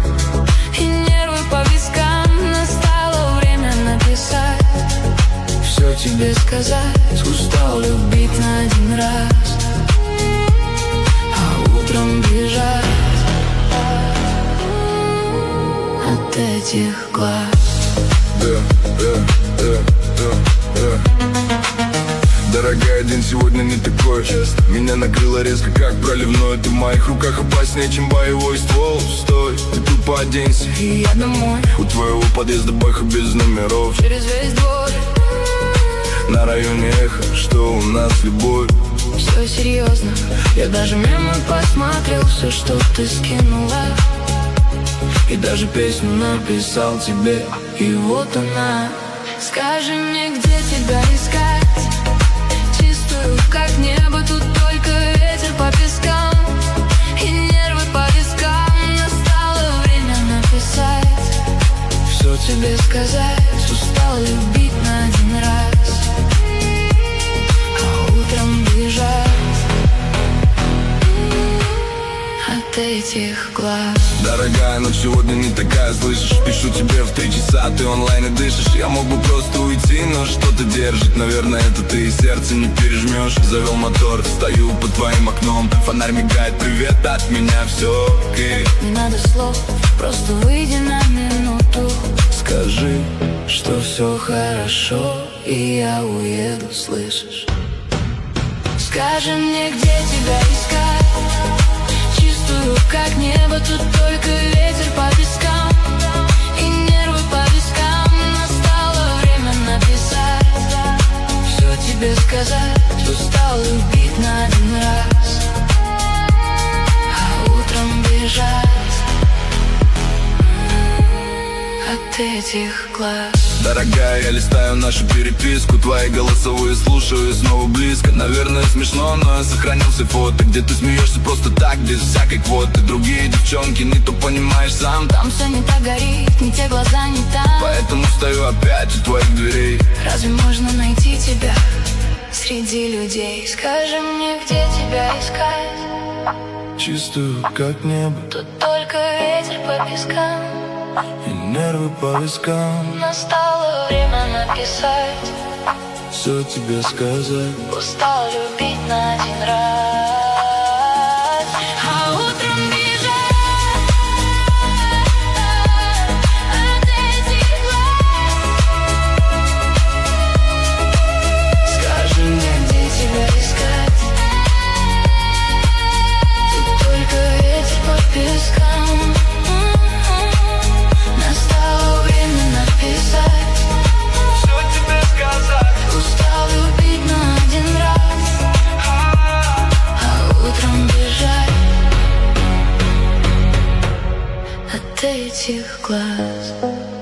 и нервы по вискам. Настало время написать, все тебе сказать. Устал любить на один раз, а утром бежать от этих глаз. Дорогая, день сегодня не такой. Меня накрыло резко, как проливной. Ты в моих руках опаснее, чем боевой ствол. Стой, ты тупо оденься, И я домой, у твоего подъезда бэха без номеров. через весь двор, на районе эхо, что у нас любовь. все серьезно. Я даже мемы посмотрел, все, что ты скинула. И даже песню написал тебе. И вот она. Скажи мне, где тебя искать, чистую, как небо. Тут только ветер по пескам и нервы по вискам. Настало время написать, все тебе сказать. Устал любить на один раз, а утром бежать от этих глаз. Дорогая, но сегодня не такая, слышишь? Пишу тебе в 3 часа, ты онлайн и дышишь. Я мог бы просто уйти, но что-то держит. Наверное, это ты и сердце не пережмешь. Завел мотор, стою под твоим окном. Фонарь мигает, привет, от меня все окей. Не надо слов, просто выйди на минуту. Скажи, что все хорошо, и я уеду, слышишь? Скажи мне, где тебя искать, чистую, как небо. Тут только ветер по пескам и нервы по вискам. Настало время написать, все тебе сказать. Устал любить на один раз, а утром бежать от этих глаз. дорогая, я листаю нашу переписку. Твои голосовые слушаю и снова близко. Наверное, смешно, но я сохранил все фото, где ты смеешься просто так, без всякой квоты. Другие девчонки, не то понимаешь сам. Там все не так горит, не те глаза, не там. Поэтому стою опять у твоих дверей. Разве можно найти тебя среди людей? Скажи мне, где тебя искать, Чистую, как небо, тут только ветер по пескам и нервы по вискам. Настало время написать, Все тебе сказать. устал любить на один раз, а утром бежать от этих глаз. Скажи мне, где тебя искать, тут только ветер по пескам. Настало время написать, Все тебе сказать. устал любить на один раз, а утром бежать от этих глаз.